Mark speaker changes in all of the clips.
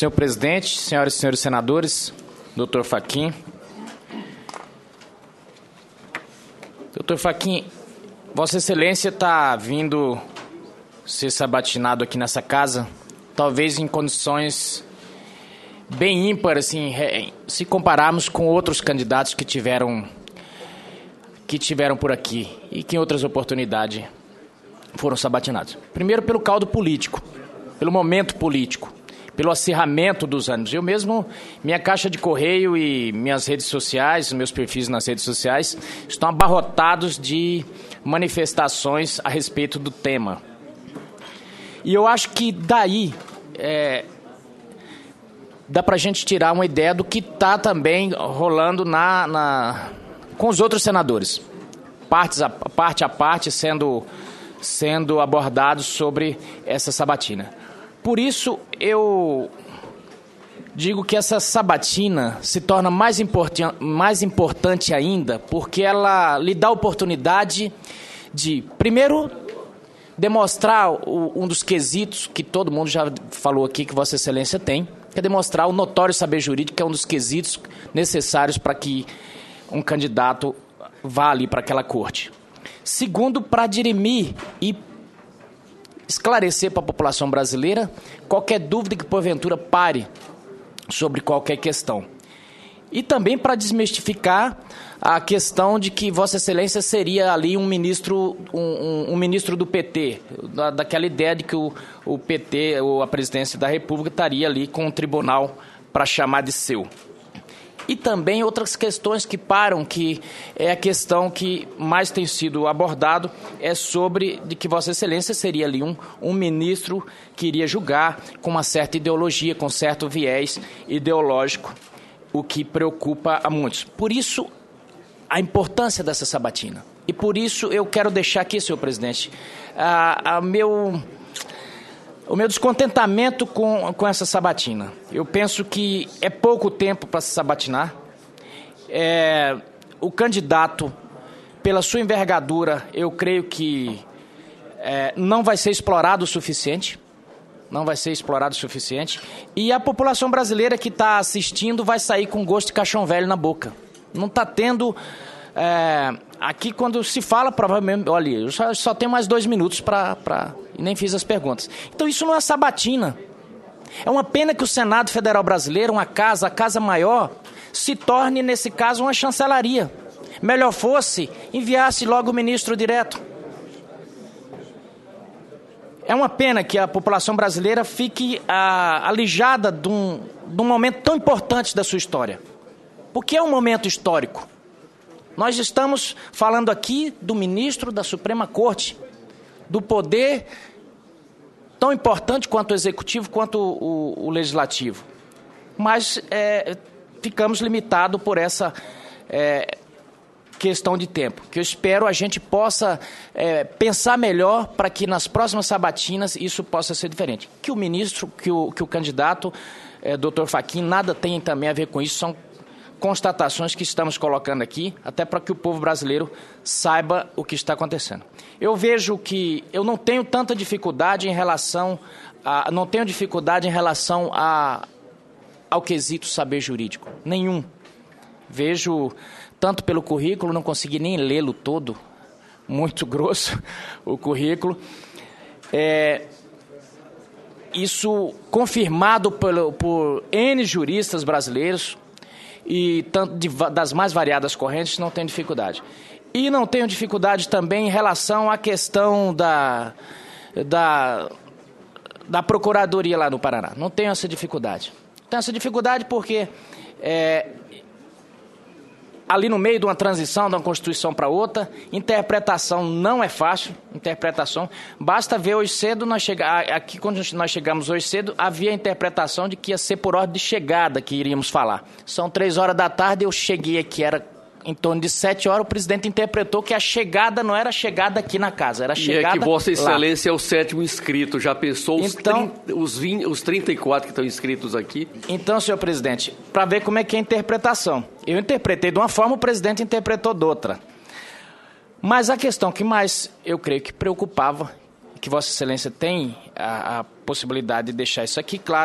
Speaker 1: Senhor presidente, senhoras e senhores senadores, doutor Fachin. Doutor Fachin, Vossa Excelência está vindo ser sabatinado aqui nessa casa, talvez em condições bem ímpares, assim, se compararmos com outros candidatos que tiveram por aqui e que em outras oportunidades foram sabatinados. Primeiro pelo caldo político, pelo momento político, pelo acirramento dos ânimos. Eu mesmo, minha caixa de correio e minhas redes sociais, meus perfis nas redes sociais, estão abarrotados de manifestações a respeito do tema. E eu acho que daí dá para a gente tirar uma ideia do que está também rolando com os outros senadores, parte a parte sendo abordados sobre essa sabatina. Por isso, eu digo que essa sabatina se torna mais importante ainda, porque ela lhe dá a oportunidade de, primeiro, demonstrar um dos quesitos que todo mundo já falou aqui que Vossa Excelência tem, que é demonstrar o notório saber jurídico, que é um dos quesitos necessários para que um candidato vá ali para aquela corte. Segundo, para dirimir e esclarecer para a população brasileira qualquer dúvida que porventura pare sobre qualquer questão. E também para desmistificar a questão de que Vossa Excelência seria ali um ministro do PT, daquela ideia de que o PT, ou a presidência da República, estaria ali com um tribunal para chamar de seu. E também outras questões que param, que é a questão que mais tem sido abordado, é sobre de que Vossa Excelência seria ali um ministro que iria julgar com uma certa ideologia, com certo viés ideológico, o que preocupa a muitos. Por isso, a importância dessa sabatina. E por isso eu quero deixar aqui, senhor presidente, o meu descontentamento com essa sabatina. Eu penso que é pouco tempo para se sabatinar. O candidato, pela sua envergadura, eu creio que não vai ser explorado o suficiente. Não vai ser explorado o suficiente. E a população brasileira que está assistindo vai sair com gosto de caixão velho na boca. Não está tendo... aqui, quando se fala, provavelmente... Olha, eu só tenho mais 2 minutos e nem fiz as perguntas. Então, isso não é sabatina. É uma pena que o Senado Federal Brasileiro, a casa maior, se torne, nesse caso, uma chancelaria. Melhor fosse enviasse logo o ministro direto. É uma pena que a população brasileira fique alijada de um momento tão importante da sua história. Porque é um momento histórico. Nós estamos falando aqui do ministro da Suprema Corte, do poder tão importante quanto o executivo, quanto o legislativo. Mas ficamos limitados por essa questão de tempo, que eu espero a gente possa pensar melhor para que nas próximas sabatinas isso possa ser diferente. Que o ministro, que o candidato, doutor Fachin, nada tem também a ver com isso, são constatações que estamos colocando aqui, até para que o povo brasileiro saiba o que está acontecendo. Eu vejo que eu não tenho tanta dificuldade em relação ao quesito saber jurídico, nenhum. Vejo, tanto pelo currículo, não consegui nem lê-lo todo, muito grosso o currículo. Isso confirmado por N juristas brasileiros, e tanto das mais variadas correntes, não tenho dificuldade. E não tenho dificuldade também em relação à questão da Procuradoria lá no Paraná. Não tenho essa dificuldade. Tenho essa dificuldade porque ali no meio de uma transição de uma Constituição para outra, interpretação não é fácil, basta ver hoje cedo, aqui quando nós chegamos hoje cedo, havia a interpretação de que ia ser por ordem de chegada que iríamos falar. São 3 horas da tarde, eu cheguei aqui, era em torno de 7 horas, o presidente interpretou que a chegada não era chegada aqui na casa, era chegada lá. E é que Vossa Excelência é o 7º inscrito, já pensou os 34 que estão inscritos aqui? Então, senhor presidente, para ver como é que é a interpretação. Eu interpretei de uma forma, o presidente interpretou de outra. Mas a questão que mais, eu creio que preocupava, que Vossa Excelência tem a possibilidade de deixar isso aqui claro,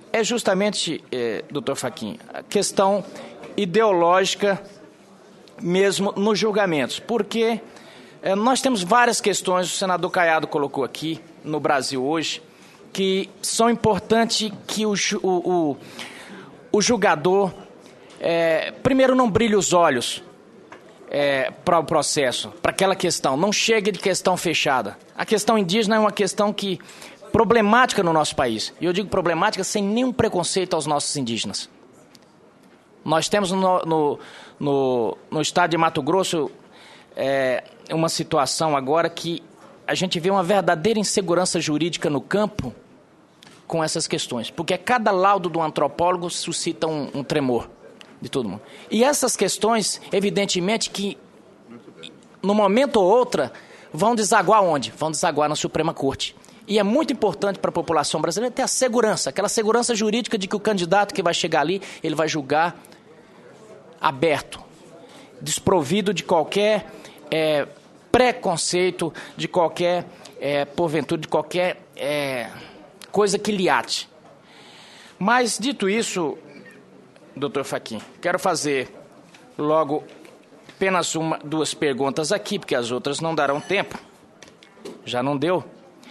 Speaker 1: é justamente, doutor Fachin, a questão ideológica mesmo nos julgamentos, porque nós temos várias questões, o senador Caiado colocou aqui, no Brasil hoje, que são importantes que o julgador, primeiro, não brilhe os olhos para o processo, para aquela questão, não chegue de questão fechada. A questão indígena é uma questão problemática no nosso país, e eu digo problemática sem nenhum preconceito aos nossos indígenas. Nós temos no estado de Mato Grosso uma situação agora que a gente vê uma verdadeira insegurança jurídica no campo com essas questões, porque cada laudo do antropólogo suscita um tremor de todo mundo. E essas questões, evidentemente, que no momento ou outra vão desaguar onde? Vão desaguar na Suprema Corte. E é muito importante para a população brasileira ter a segurança, aquela segurança jurídica de que o candidato que vai chegar ali, ele vai julgar aberto, desprovido de qualquer preconceito, de qualquer, porventura, de qualquer coisa que lhe ate. Mas, dito isso, doutor Fachin, quero fazer logo apenas duas perguntas aqui, porque as outras não darão tempo, já não deu.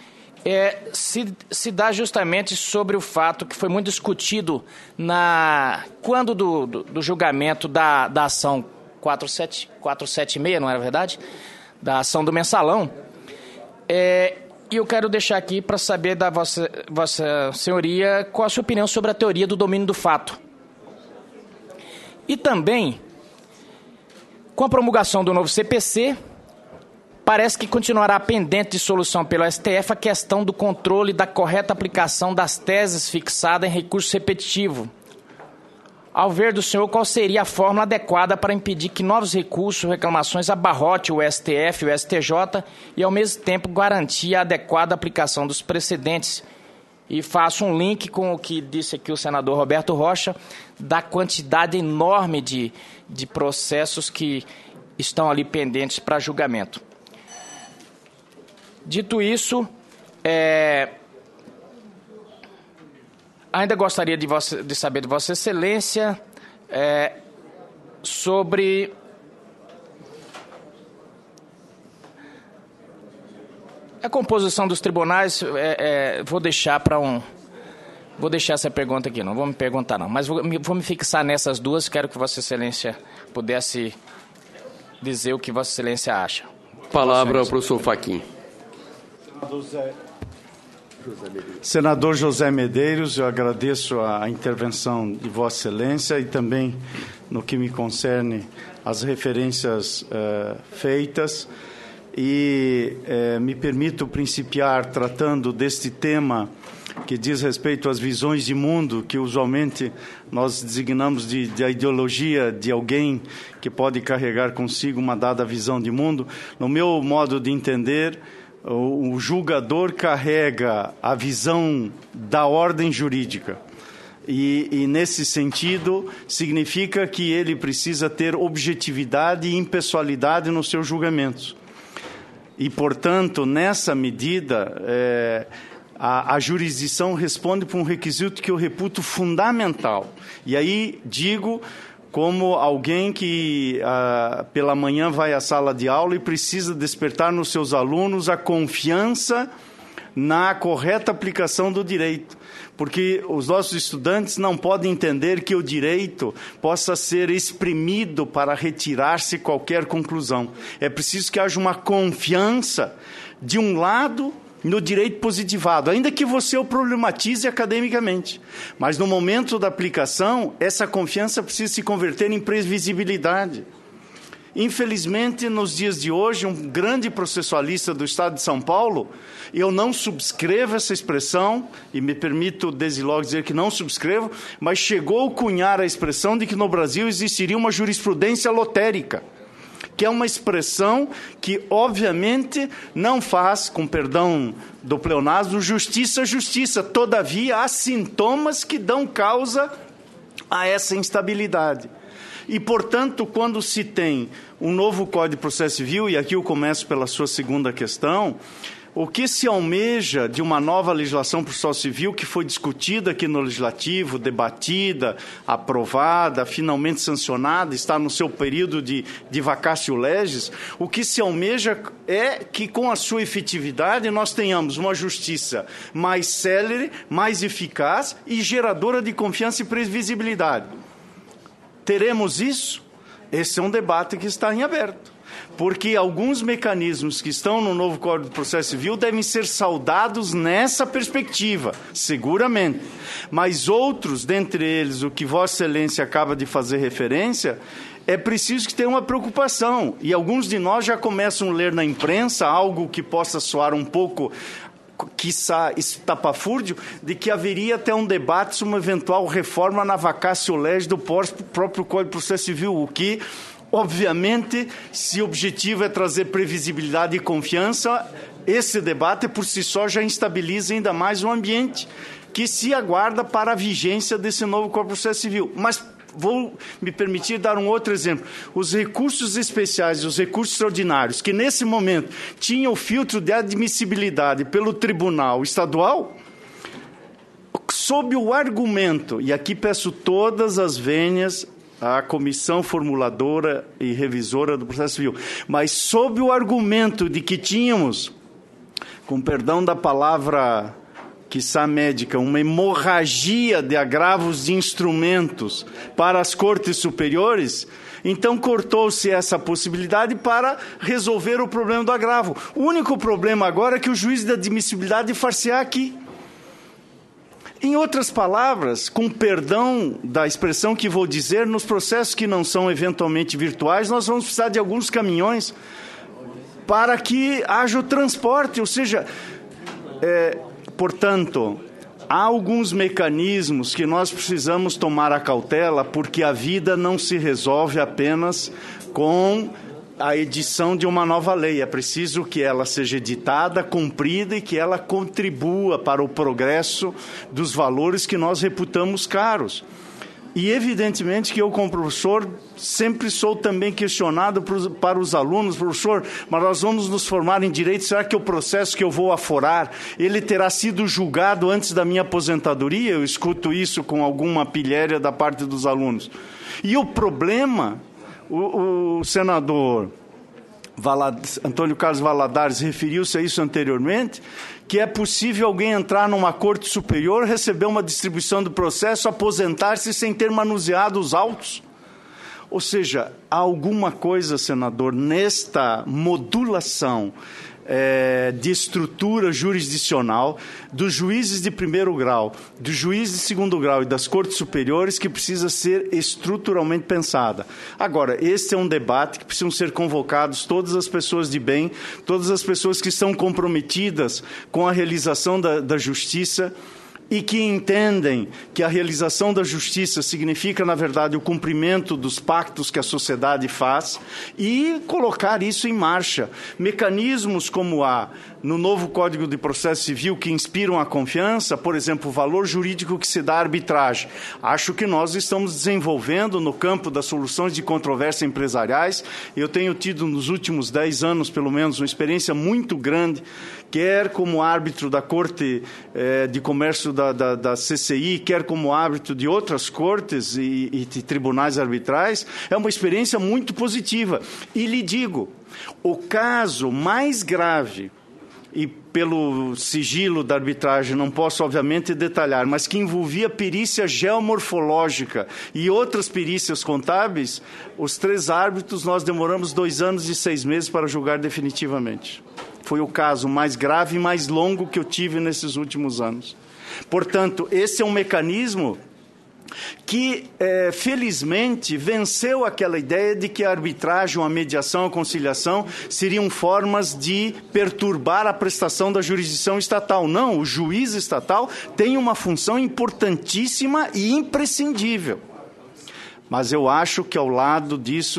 Speaker 1: Se dá justamente sobre o fato que foi muito discutido quando do julgamento da ação 476, não era verdade? Da ação do mensalão. E eu quero deixar aqui para saber da vossa senhoria qual a sua opinião sobre a teoria do domínio do fato. E também, com a promulgação do novo CPC, parece que continuará pendente de solução pelo STF a questão do controle da correta aplicação das teses fixadas em recurso repetitivo. Ao ver do senhor, qual seria a fórmula adequada para impedir que novos recursos ou reclamações abarrotem o STF e o STJ e, ao mesmo tempo, garantir a adequada aplicação dos precedentes? E faço um link com o que disse aqui o senador Roberto Rocha, da quantidade enorme de processos que estão ali pendentes para julgamento. Dito isso, ainda gostaria de saber de Vossa Excelência sobre a composição dos tribunais. Vou deixar essa pergunta aqui, não vou me perguntar não, mas vou me fixar nessas duas. Quero que Vossa Excelência pudesse dizer o que Vossa Excelência acha.
Speaker 2: Palavra ao professor Fachin.
Speaker 3: Senador José Medeiros, eu agradeço a intervenção de Vossa Excelência e também, no que me concerne, as referências feitas. E me permito principiar tratando deste tema que diz respeito às visões de mundo, que usualmente nós designamos da ideologia de alguém que pode carregar consigo uma dada visão de mundo. No meu modo de entender, o julgador carrega a visão da ordem jurídica. E nesse sentido, significa que ele precisa ter objetividade e impessoalidade nos seus julgamentos. E, portanto, nessa medida, a jurisdição responde por um requisito que eu reputo fundamental. E aí digo, como alguém que pela manhã vai à sala de aula e precisa despertar nos seus alunos a confiança na correta aplicação do direito. Porque os nossos estudantes não podem entender que o direito possa ser exprimido para retirar-se qualquer conclusão. É preciso que haja uma confiança, de um lado, no direito positivado, ainda que você o problematize academicamente. Mas no momento da aplicação, essa confiança precisa se converter em previsibilidade. Infelizmente, nos dias de hoje, um grande processualista do Estado de São Paulo, eu não subscrevo essa expressão, e me permito desde logo dizer que não subscrevo, mas chegou a cunhar a expressão de que no Brasil existiria uma jurisprudência lotérica, que é uma expressão que, obviamente, não faz, com perdão do pleonasmo, justiça, todavia há sintomas que dão causa a essa instabilidade. E, portanto, quando se tem um novo Código de Processo Civil, e aqui eu começo pela sua segunda questão, o que se almeja de uma nova legislação processual civil que foi discutida aqui no Legislativo, debatida, aprovada, finalmente sancionada, está no seu período de vacatio legis, o que se almeja é que, com a sua efetividade, nós tenhamos uma justiça mais célere, mais eficaz e geradora de confiança e previsibilidade. Teremos isso? Esse é um debate que está em aberto. Porque alguns mecanismos que estão no novo Código de Processo Civil devem ser saudados nessa perspectiva, seguramente. Mas outros, dentre eles, o que Vossa Excelência acaba de fazer referência, é preciso que tenha uma preocupação. E alguns de nós já começam a ler na imprensa algo que possa soar um pouco, quiçá, estapafúrdio, de que haveria até um debate sobre uma eventual reforma na vacatio legis do próprio Código de Processo Civil, o que, obviamente, se o objetivo é trazer previsibilidade e confiança, esse debate por si só já instabiliza ainda mais o ambiente que se aguarda para a vigência desse novo Código de Processo Civil. Mas vou me permitir dar um outro exemplo. Os recursos especiais e os recursos extraordinários, que nesse momento tinham o filtro de admissibilidade pelo Tribunal Estadual, sob o argumento, e aqui peço todas as vênias à comissão formuladora e revisora do processo civil, mas sob o argumento de que tínhamos, com perdão da palavra quiçá médica, uma hemorragia de agravos de instrumentos para as cortes superiores, então cortou-se essa possibilidade para resolver o problema do agravo. O único problema agora é que o juiz de admissibilidade far-se-á aqui. Em outras palavras, com perdão da expressão que vou dizer, nos processos que não são eventualmente virtuais, nós vamos precisar de alguns caminhões para que haja o transporte, ou seja, portanto, há alguns mecanismos que nós precisamos tomar a cautela, porque a vida não se resolve apenas com a edição de uma nova lei. É preciso que ela seja editada, cumprida e que ela contribua para o progresso dos valores que nós reputamos caros. E, evidentemente, que eu, como professor, sempre sou também questionado para os alunos, professor, mas nós vamos nos formar em direito, será que o processo que eu vou aforar, ele terá sido julgado antes da minha aposentadoria? Eu escuto isso com alguma pilhéria da parte dos alunos. E o problema, o senador Antônio Carlos Valadares referiu-se a isso anteriormente, que é possível alguém entrar numa corte superior, receber uma distribuição do processo, aposentar-se sem ter manuseado os autos. Ou seja, há alguma coisa, senador, nesta modulação de estrutura jurisdicional dos juízes de primeiro grau, dos juízes de segundo grau e das cortes superiores que precisa ser estruturalmente pensada. Agora, este é um debate que precisam ser convocados todas as pessoas de bem, todas as pessoas que estão comprometidas com a realização da justiça e que entendem que a realização da justiça significa, na verdade, o cumprimento dos pactos que a sociedade faz e colocar isso em marcha. Mecanismos como há no novo Código de Processo Civil que inspiram a confiança, por exemplo, o valor jurídico que se dá à arbitragem. Acho que nós estamos desenvolvendo no campo das soluções de controvérsia empresariais. Eu tenho tido nos últimos 10 anos, pelo menos, uma experiência muito grande, quer como árbitro da Corte de Comércio da CCI, quer como árbitro de outras cortes e de tribunais arbitrais, é uma experiência muito positiva. E lhe digo, o caso mais grave, e pelo sigilo da arbitragem não posso, obviamente, detalhar, mas que envolvia perícia geomorfológica e outras perícias contábeis, os 3 árbitros nós demoramos 2 anos e 6 meses para julgar definitivamente. Foi o caso mais grave e mais longo que eu tive nesses últimos anos. Portanto, esse é um mecanismo que, felizmente, venceu aquela ideia de que a arbitragem, a mediação, a conciliação seriam formas de perturbar a prestação da jurisdição estatal. Não, o juiz estatal tem uma função importantíssima e imprescindível. Mas eu acho que, ao lado disso,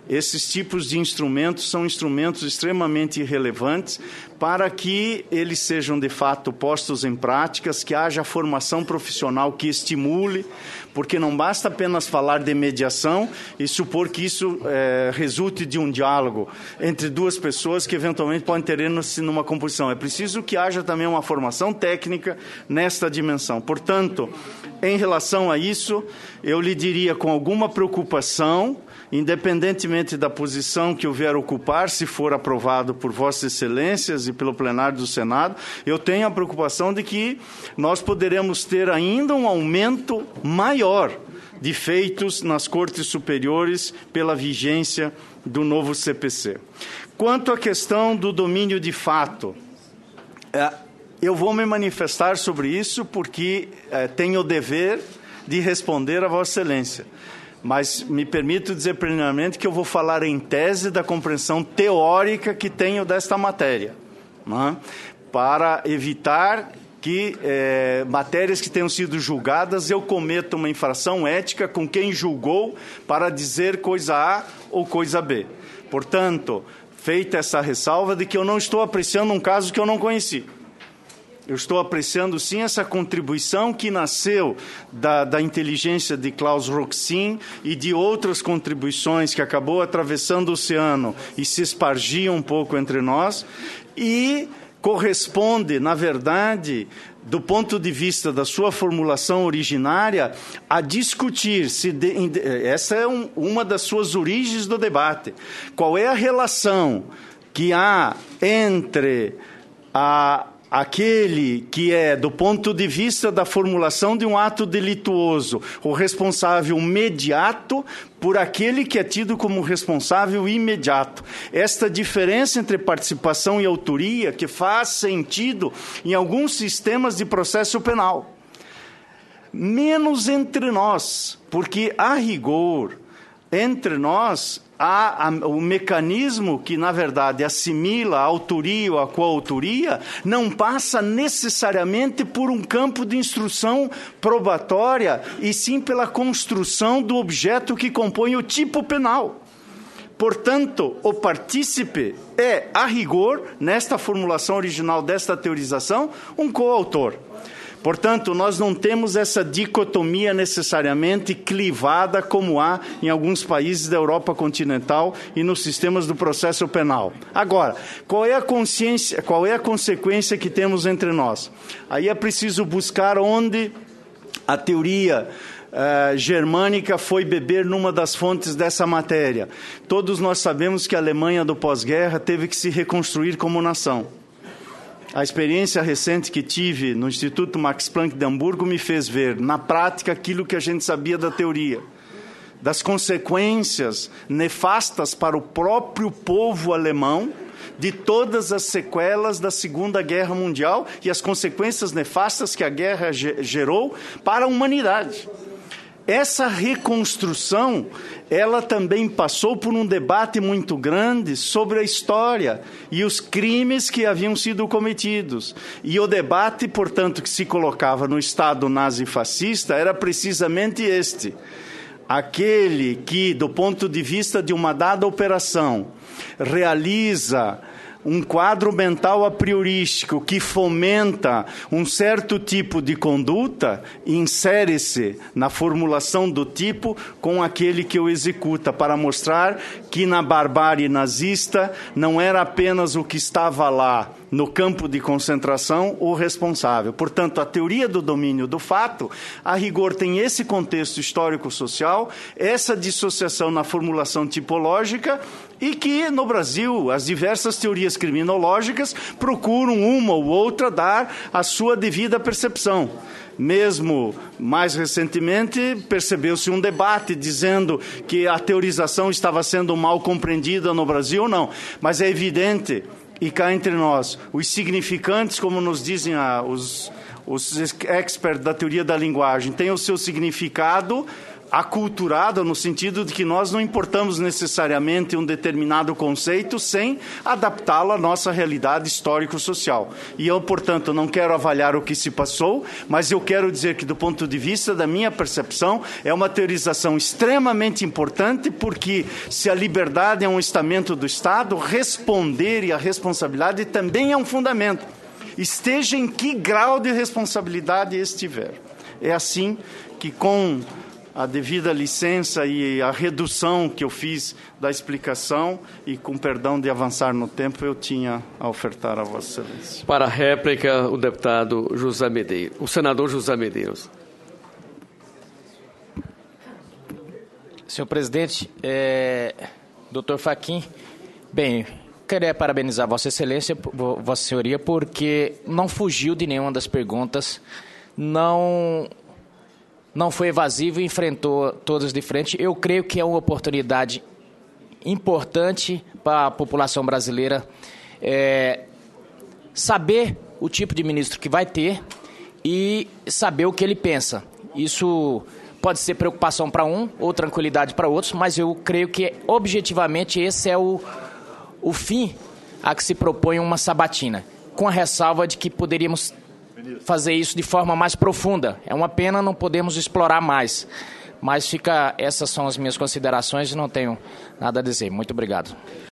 Speaker 3: esses tipos de instrumentos são instrumentos extremamente relevantes para que eles sejam, de fato, postos em práticas, que haja formação profissional que estimule, porque não basta apenas falar de mediação e supor que isso resulte de um diálogo entre duas pessoas que eventualmente podem ter-se numa composição. É preciso que haja também uma formação técnica nesta dimensão. Portanto, em relação a isso, eu lhe diria com alguma preocupação, independentemente da posição que eu vier ocupar, se for aprovado por Vossas Excelências e pelo plenário do Senado, eu tenho a preocupação de que nós poderemos ter ainda um aumento maior de feitos nas Cortes Superiores pela vigência do novo CPC. Quanto à questão do domínio de fato, eu vou me manifestar sobre isso porque tenho o dever de responder a Vossa Excelência. Mas me permito dizer plenamente que eu vou falar em tese da compreensão teórica que tenho desta matéria, né? Para evitar que matérias que tenham sido julgadas eu cometa uma infração ética com quem julgou para dizer coisa A ou coisa B. Portanto, feita essa ressalva de que eu não estou apreciando um caso que eu não conheci. Eu estou apreciando, sim, essa contribuição que nasceu da inteligência de Klaus Roxin e de outras contribuições que acabou atravessando o oceano e se espargia um pouco entre nós e corresponde, na verdade, do ponto de vista da sua formulação originária, a discutir essa é uma das suas origens do debate. Qual é a relação que há entre aquele que é, do ponto de vista da formulação de um ato delituoso, o responsável mediato, por aquele que é tido como responsável imediato. Esta diferença entre participação e autoria que faz sentido em alguns sistemas de processo penal. Menos entre nós, porque, a rigor, entre nós, há o mecanismo que, na verdade, assimila a autoria ou a coautoria, não passa necessariamente por um campo de instrução probatória, e sim pela construção do objeto que compõe o tipo penal. Portanto, o partícipe é, a rigor, nesta formulação original desta teorização, um coautor. Portanto, nós não temos essa dicotomia necessariamente clivada como há em alguns países da Europa continental e nos sistemas do processo penal. Agora, qual é a consequência que temos entre nós? Aí é preciso buscar onde a teoria germânica foi beber numa das fontes dessa matéria. Todos nós sabemos que a Alemanha do pós-guerra teve que se reconstruir como nação. A experiência recente que tive no Instituto Max Planck de Hamburgo me fez ver, na prática, aquilo que a gente sabia da teoria, das consequências nefastas para o próprio povo alemão, de todas as sequelas da Segunda Guerra Mundial e as consequências nefastas que a guerra gerou para a humanidade. Essa reconstrução, ela também passou por um debate muito grande sobre a história e os crimes que haviam sido cometidos. E o debate, portanto, que se colocava no Estado nazifascista era precisamente este. Aquele que, do ponto de vista de uma dada operação, realiza um quadro mental a priorístico que fomenta um certo tipo de conduta, insere-se na formulação do tipo com aquele que o executa, para mostrar que na barbárie nazista não era apenas o que estava lá no campo de concentração o responsável. Portanto, a teoria do domínio do fato, a rigor, tem esse contexto histórico-social, essa dissociação na formulação tipológica, e que, no Brasil, as diversas teorias criminológicas procuram uma ou outra dar a sua devida percepção. Mesmo mais recentemente, percebeu-se um debate dizendo que a teorização estava sendo mal compreendida no Brasil, não. Mas é evidente, e cá entre nós, os significantes, como nos dizem os experts da teoria da linguagem, têm o seu significado aculturada no sentido de que nós não importamos necessariamente um determinado conceito sem adaptá-lo à nossa realidade histórico-social. E eu, portanto, não quero avaliar o que se passou, mas eu quero dizer que, do ponto de vista da minha percepção, é uma teorização extremamente importante, porque se a liberdade é um estamento do Estado, responder e a responsabilidade também é um fundamento. Esteja em que grau de responsabilidade estiver. É assim que, com a devida licença e a redução que eu fiz da explicação e com perdão de avançar no tempo, eu tinha a ofertar a Vossa Excelência.
Speaker 2: Para a réplica, o deputado José Medeiros, o senador José Medeiros.
Speaker 1: Senhor presidente, doutor Fachin, bem, queria parabenizar Vossa Excelência, Vossa Senhoria, porque não fugiu de nenhuma das perguntas, não foi evasivo e enfrentou todas de frente. Eu creio que é uma oportunidade importante para a população brasileira saber o tipo de ministro que vai ter e saber o que ele pensa. Isso pode ser preocupação para um ou tranquilidade para outros, mas eu creio que objetivamente esse é o fim a que se propõe uma sabatina, com a ressalva de que poderíamos fazer isso de forma mais profunda. É uma pena não podemos explorar mais. Mas essas são as minhas considerações e não tenho nada a dizer. Muito obrigado.